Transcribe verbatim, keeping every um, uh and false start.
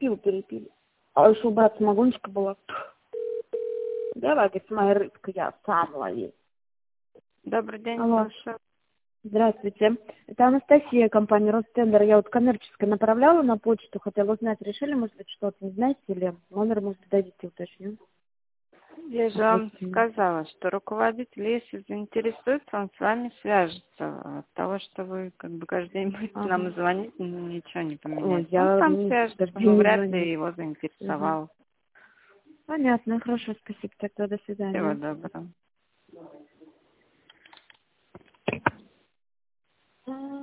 пиво перепили. А еще у брата самогоночка была. Давай, говорит, моя рыбка, я сам ловил. Добрый день, Алло. слушаю. Здравствуйте. Это Анастасия, компания Ростендер. Я вот коммерческое направляла на почту, хотела узнать, решили, может быть, что-то, не знаете, или номер, может, дадите, уточню. Я же вам сказала, что руководитель, если заинтересуется, он с вами свяжется. От того, что вы как бы каждый день будете Ага. нам звонить, ничего не поменяется. Ой, Он я сам ну, свяжется, каждый но день не вряд звоню. ли его заинтересовал. Угу. Понятно, хорошо, спасибо, тогда до Всего свидания. доброго.